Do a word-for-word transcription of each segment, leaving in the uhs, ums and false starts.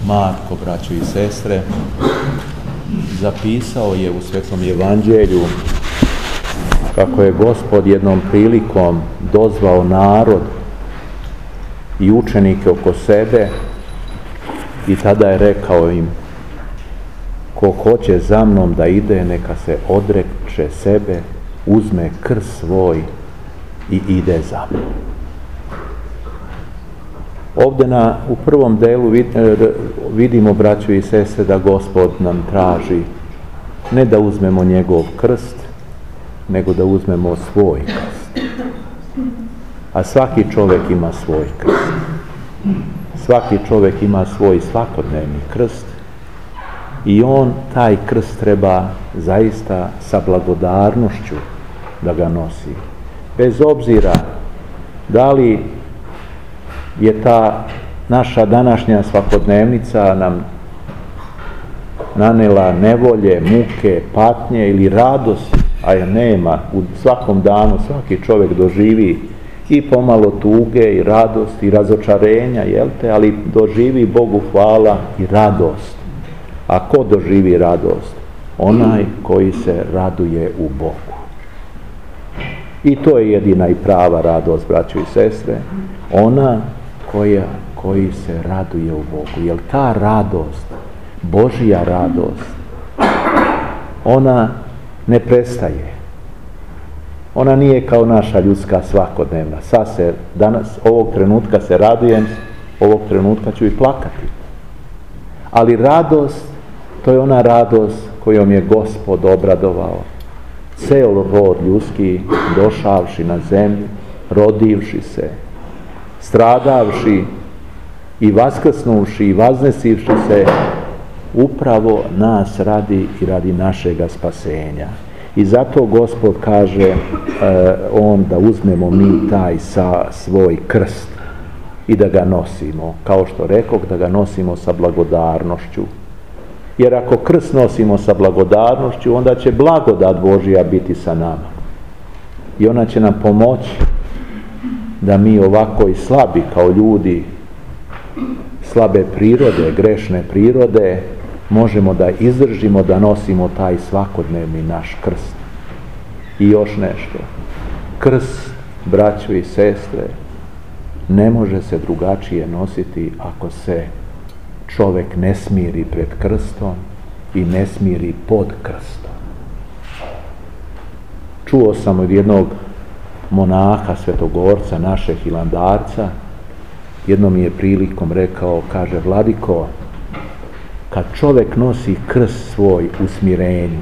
Marko, braćo i sestre, zapisao je u Svetom Evanđelju kako je Gospod jednom prilikom dozvao narod i učenike oko sebe i tada je rekao im: ko hoće za mnom da ide, neka se odreče sebe, uzme krst svoj i ide za mnom. Ovdje na, u prvom delu vidimo, braćo i sestre, da Gospod nam traži ne da uzmemo njegov krst, nego da uzmemo svoj krst. A svaki čovjek ima svoj krst. Svaki čovjek ima svoj svakodnevni krst i on taj krst treba zaista sa blagodarnošću da ga nosi. Bez obzira da li je ta naša današnja svakodnevnica nam nanela nevolje, muke, patnje ili radost, a je nema. U svakom danu svaki čovjek doživi i pomalo tuge i radost i razočarenja, jel te, ali doživi, Bogu hvala, i radost. A ko doživi radost? Onaj koji se raduje u Bogu. I to je jedina i prava radost, braćo i sestre, ona koja, koji se raduje u Bogu. Jer ta radost, Božja radost, ona ne prestaje. Ona nije kao naša ljudska svakodnevna. Sad se, danas, ovog trenutka se radujem, ovog trenutka ću i plakati. Ali radost, to je ona radost kojom je Gospod obradovao ceo rod ljudski, došavši na zemlju, rodivši se, stradavši i vaskrsnuvši i vaznesivši se upravo nas radi i radi našega spasenja. I zato Gospod kaže e, on da uzmemo mi taj sa svoj krst i da ga nosimo, kao što rekoh, da ga nosimo sa blagodarnošću. Jer ako krst nosimo sa blagodarnošću, onda će blagodat Božja biti sa nama. I ona će nam pomoći da mi ovako i slabi kao ljudi, slabe prirode, grešne prirode, možemo da izdržimo da nosimo taj svakodnevni naš krst. I još nešto. Krst, braćo i sestre, ne može se drugačije nositi ako se čovjek ne smiri pred krstom i ne smiri pod krstom. Čuo sam od jednog monaha, svetogorca, našeg hilandarca, jednom je prilikom rekao, kaže: Vladiko, kad čovjek nosi krst svoj u smirenju,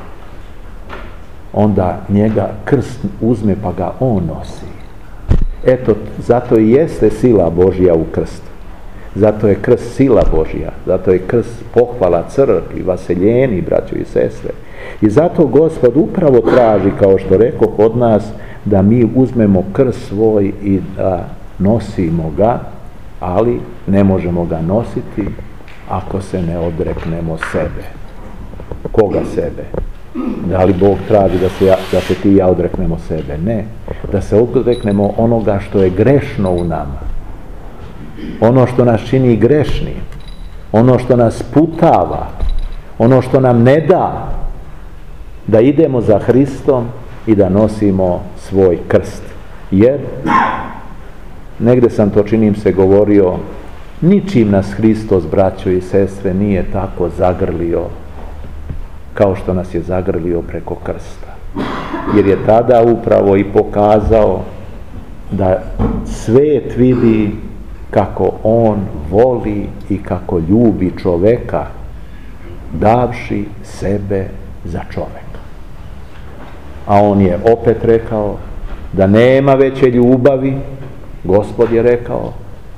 onda njega krst uzme pa ga on nosi. Eto, zato i jeste sila Božja u krstu. Zato je krst sila Božja, zato je krst pohvala crkvi, vaseljeni, braćo i sestre. I zato Gospod upravo traži, kao što rekoh, od nas da mi uzmemo krst svoj i da nosimo ga, ali ne možemo ga nositi ako se ne odreknemo sebe. Koga sebe? Da li Bog traži da se, ja, da se ti i ja odreknemo sebe? Ne. Da se odreknemo onoga što je grešno u nama. Ono što nas čini grešni. Ono što nas putava. Ono što nam ne da da idemo za Hristom i da nosimo svoj krst. Jer, negde sam to, činim se, govorio, ničim nas Hristos, braćo i sestre, nije tako zagrlio kao što nas je zagrlio preko krsta. Jer je tada upravo i pokazao da svet vidi kako on voli i kako ljubi čoveka, davši sebe za čoveka. A on je opet rekao da nema veće ljubavi, Gospod je rekao,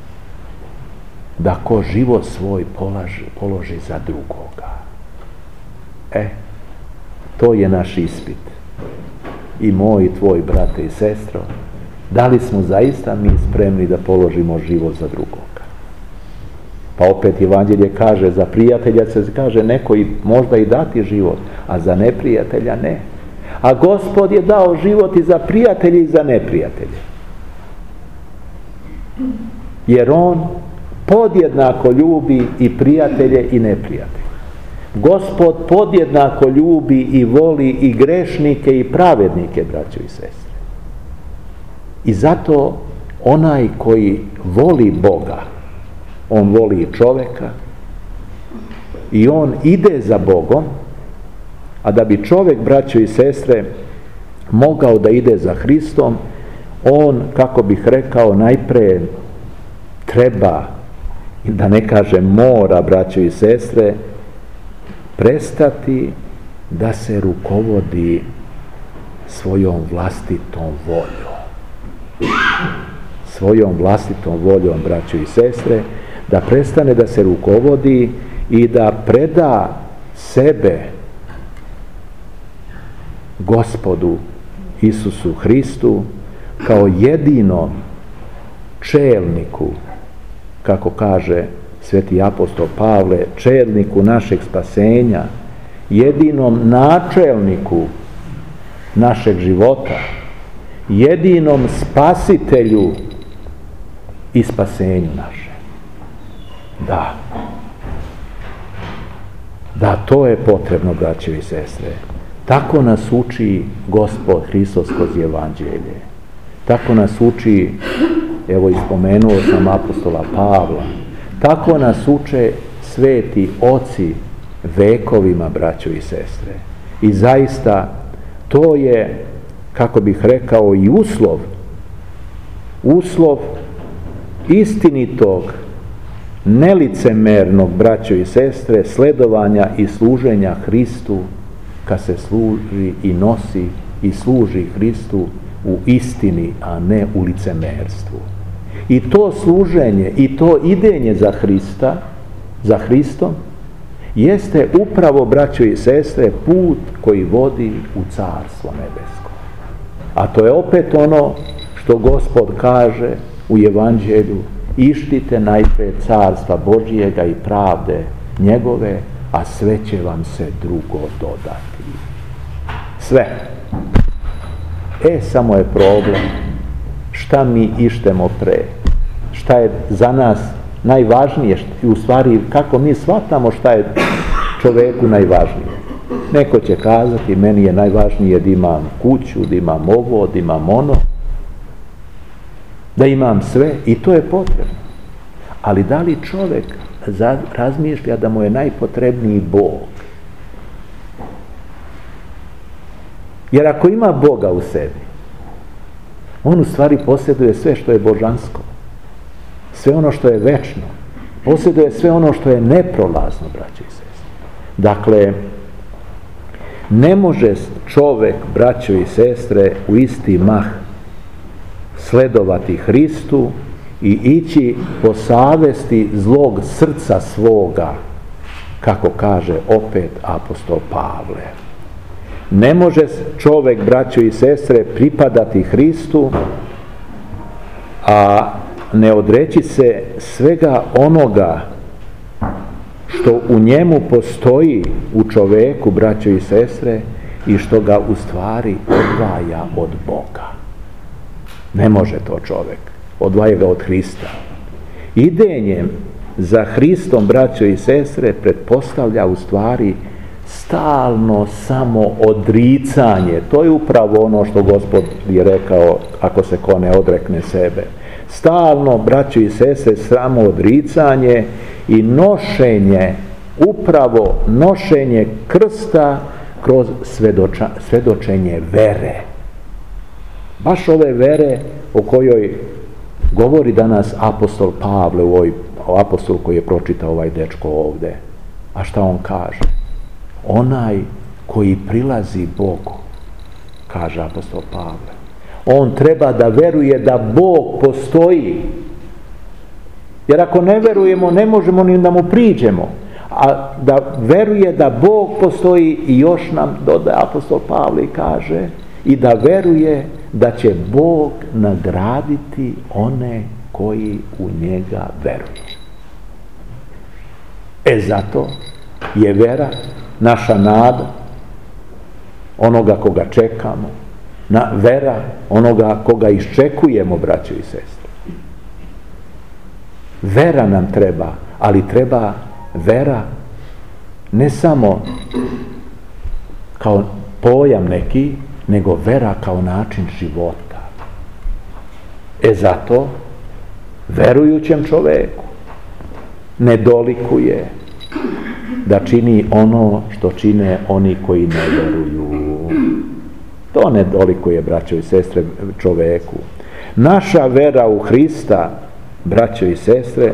da ko život svoj položi, položi za drugoga. E, to je naš ispit. I moj i tvoj, brate i sestro, da li smo zaista mi spremni da položimo život za drugoga? Pa opet Evanđelje kaže, za prijatelja se kaže neko i možda i dati život, a za neprijatelja ne. A Gospod je dao život i za prijatelje i za neprijatelje. Jer on podjednako ljubi i prijatelje i neprijatelje. Gospod podjednako ljubi i voli i grešnike i pravednike, braćo i sestre. I zato onaj koji voli Boga, on voli i čovjeka i on ide za Bogom, a da bi čovjek, braćo i sestre, mogao da ide za Hristom, on, kako bih rekao, najprije treba, da ne kažem mora, braćo i sestre, prestati da se rukovodi svojom vlastitom voljom. Svojom vlastitom voljom, braćo i sestre, da prestane da se rukovodi i da preda sebe Gospodu Isusu Hristu kao jedinom čelniku, kako kaže sveti apostol Pavle, čelniku našeg spasenja, jedinom načelniku našeg života, jedinom spasitelju i spasenju naše. Da. Da, to je potrebno, braćo i sestre. Tako nas uči Gospod Hristos kroz Evanđelje. Tako nas uči, evo ispomenuo sam apostola Pavla, tako nas uče sveti oci vekovima, braćo i sestre. I zaista to je, kako bih rekao, i uslov, uslov istinitog, nelicemernog, braćo i sestre, sledovanja i služenja Hristu, kad se služi i nosi i služi Hristu u istini, a ne u licemerstvu. I to služenje i to idenje za Hrista, za Hristom, jeste upravo, braćo i sestre, put koji vodi u Carstvo nebesko. A to je opet ono što Gospod kaže u Evanđelju: ištite najprije Carstva Božjega i pravde njegove, a sve će vam se drugo dodati. Sve. E, samo je problem šta mi ištemo pre. Šta je za nas najvažnije i u stvari kako mi shvatamo šta je čoveku najvažnije. Neko će kazati: meni je najvažnije da imam kuću, da imam ovo, da imam ono, da imam sve, i to je potrebno. Ali da li čovjek razmišlja da mu je najpotrebniji Bog? Jer ako ima Boga u sebi, on u stvari posjeduje sve što je božansko, sve ono što je večno, posjeduje sve ono što je neprolazno, braćo i sestre. Dakle, ne može čovjek, braćo i sestre, u isti mah sledovati Hristu i ići po savesti zlog srca svoga, kako kaže opet apostol Pavle. Ne može čovjek, braćo i sestre, pripadati Hristu, a ne odreći se svega onoga što u njemu postoji, u čovjeku, braćo i sestre, i što ga u stvari odvaja od Boga. Ne može to čovjek. Odvaja ga od Hrista. Idenjem za Hristom, braćo i sestre, pretpostavlja u stvari stalno samo odricanje. To je upravo ono što Gospod je rekao: ako se ko ne odrekne sebe. Stalno, braćo i sestre, samo odricanje i nošenje, upravo nošenje krsta kroz svedoča, svedočenje vere. Baš ove vere o kojoj govori danas apostol Pavle, u ovoj, apostol koji je pročitao ovaj dečko ovdje. A šta on kaže? Onaj koji prilazi Bogu, kaže apostol Pavle, on treba da veruje da Bog postoji. Jer ako ne verujemo, ne možemo ni da mu priđemo. A da veruje da Bog postoji, i još nam dodaje apostol Pavle i kaže: i da veruje da će Bog nagraditi one koji u njega veruju. E zato je vera naša nada, onoga koga čekamo, na vera onoga koga iščekujemo, braćo i sestre. Vera nam treba, ali treba vera ne samo kao pojam neki, nego vera kao način života. E zato, verujućem čoveku ne dolikuje da čini ono što čine oni koji ne veruju. To ne dolikuje, braćo i sestre, čoveku. Naša vera u Hrista, braćo i sestre,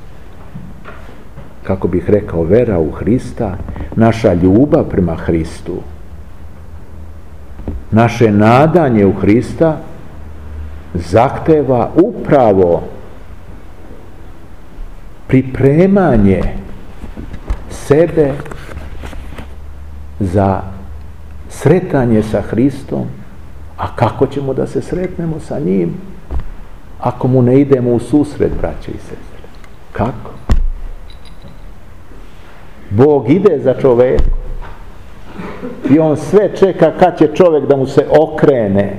kako bih rekao, vera u Hrista, naša ljubav prema Hristu, naše nadanje u Hrista zahteva upravo pripremanje sebe za sretanje sa Hristom. A kako ćemo da se sretnemo sa njim ako mu ne idemo u susret, braće i sestre? Kako? Bog ide za čovekom i on sve čeka kad će čovjek da mu se okrene,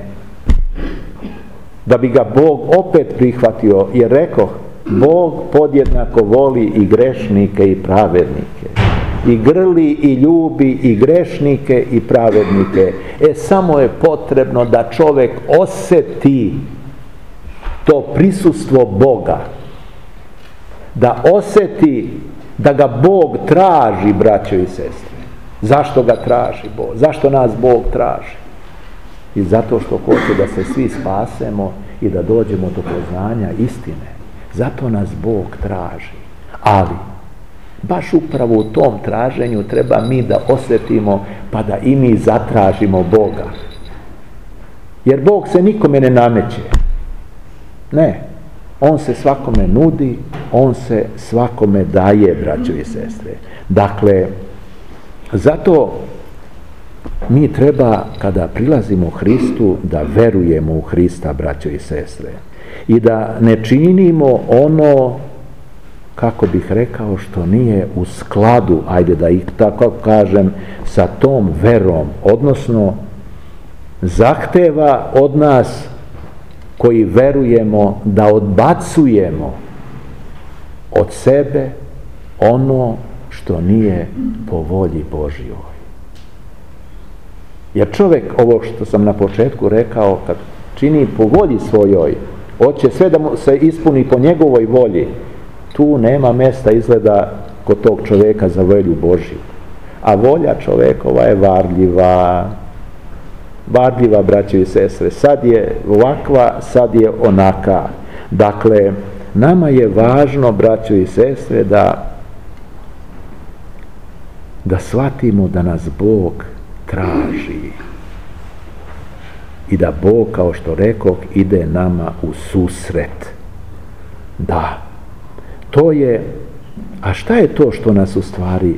da bi ga Bog opet prihvatio, jer rekoh, Bog podjednako voli i grešnike i pravednike, i grli i ljubi i grešnike i pravednike. E, samo je potrebno da čovjek osjeti to prisustvo Boga, da osjeti da ga Bog traži, braćo i sestre. Zašto ga traži Bog? Zašto nas Bog traži? I zato što hoće da se svi spasemo i da dođemo do poznanja istine. Zato nas Bog traži. Ali baš upravo u tom traženju treba mi da osjetimo, pa da i mi zatražimo Boga. Jer Bog se nikome ne nameće. Ne. On se svakome nudi, on se svakome daje, braćo i sestre. Dakle, zato mi treba, kada prilazimo Hristu, da verujemo u Hrista, braćo i sestre. I da ne činimo ono, kako bih rekao, što nije u skladu, ajde da ih tako kažem, sa tom verom, odnosno zahteva od nas koji verujemo da odbacujemo od sebe ono što nije po volji Božjoj. Jer čovjek, ovo što sam na početku rekao, kad čini po volji svojoj, hoće sve da mu se ispuni po njegovoj volji, tu nema mjesta izgleda kod tog čovjeka za volju Božju. A volja čovjekova je varljiva. Varljiva, braćo i sestre. Sad je ovakva, sad je onaka. Dakle, nama je važno, braćo i sestre, da da shvatimo da nas Bog traži. I da Bog, kao što rekoh, ide nama u susret. Da. To je, a šta je to što nas u stvari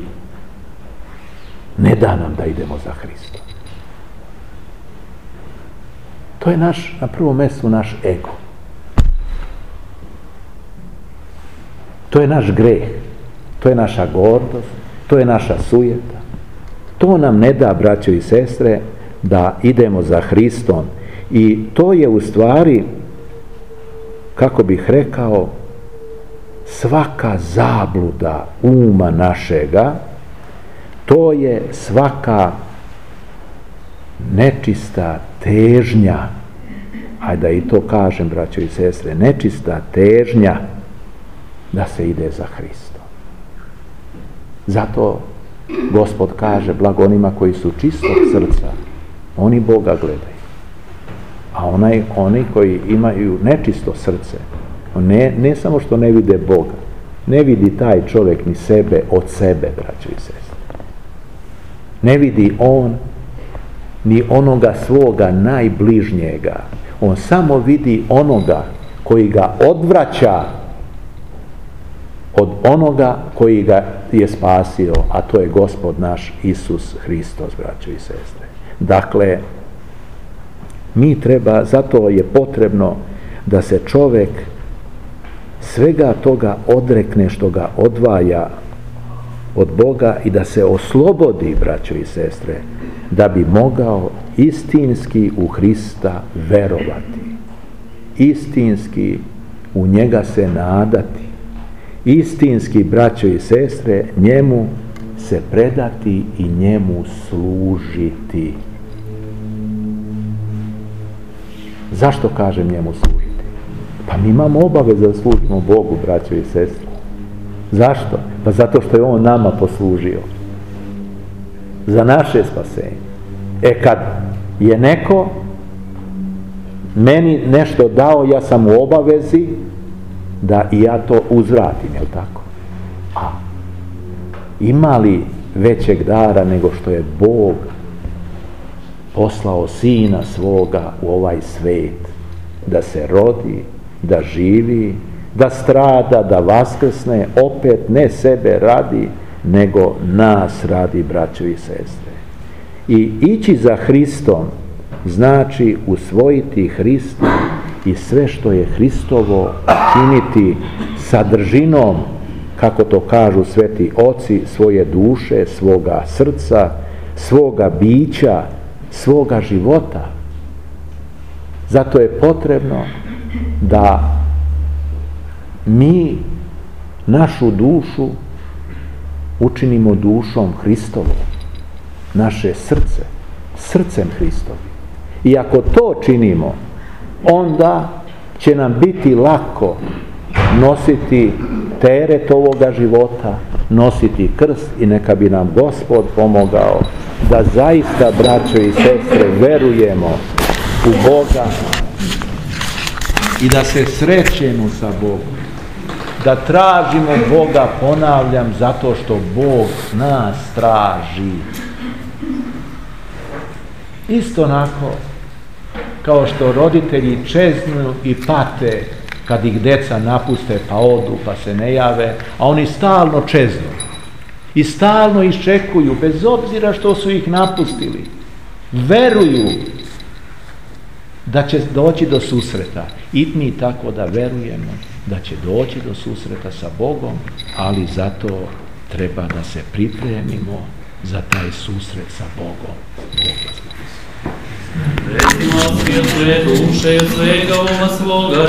ne da nam da idemo za Hristom? To je naš, na prvom mjestu, naš ego. To je naš greh. To je naša gordost. To je naša sujeta. To nam ne da, braćo i sestre, da idemo za Hristom. I to je u stvari, kako bih rekao, svaka zabluda uma našega, to je svaka nečista težnja, ajde da i to kažem, braćo i sestre, nečista težnja da se ide za Hristom. Zato Gospod kaže, blago onima koji su čistog srca, oni Boga gledaju. A onaj, oni koji imaju nečisto srce, ne, ne samo što ne vide Boga, ne vidi taj čovjek ni sebe od sebe, braćo i sestre. Ne vidi on ni onoga svoga najbližnjega. On samo vidi onoga koji ga odvraća od onoga koji ga je spasio, a to je Gospod naš Isus Hristos, braćo i sestre. Dakle, mi treba, zato je potrebno da se čovjek svega toga odrekne što ga odvaja od Boga i da se oslobodi, braćo i sestre, da bi mogao istinski u Hrista verovati, istinski u njega se nadati, istinski, braćo i sestre, njemu se predati i njemu služiti. Zašto kažem njemu služiti? Pa mi imamo obaveze da služimo Bogu, braćo i sestre. Zašto? Pa zato što je On nama poslužio. Za naše spasenje. E kad je neko meni nešto dao, ja sam u obavezi da i ja to uzvratim, jel tako? A ima li većeg dara nego što je Bog poslao Sina svoga u ovaj svet, da se rodi, da živi, da strada, da vaskrsne, opet ne sebe radi, nego nas radi, braćo i sestre. I ići za Hristom znači usvojiti Hrista i sve što je Hristovo činiti sadržinom, kako to kažu sveti oci, svoje duše, svoga srca, svoga bića, svoga života. Zato je potrebno da mi našu dušu učinimo dušom Hristovom, naše srce srcem Hristovim. I ako to činimo, onda će nam biti lako nositi teret ovoga života, nositi krst, i neka bi nam Gospod pomogao da zaista, braćo i sestre, verujemo u Boga i da se srećemo sa Bogom, da tražimo Boga, ponavljam, zato što Bog nas traži. Isto onako kao što roditelji čeznu i pate kad ih deca napuste pa odu pa se ne jave, a oni stalno čeznu i stalno iščekuju bez obzira što su ih napustili. Veruju da će doći do susreta, i mi tako da verujemo da će doći do susreta sa Bogom, ali zato treba da se pripremimo za taj susret sa Bogom. Recimo, svjetle duše svega ova svoga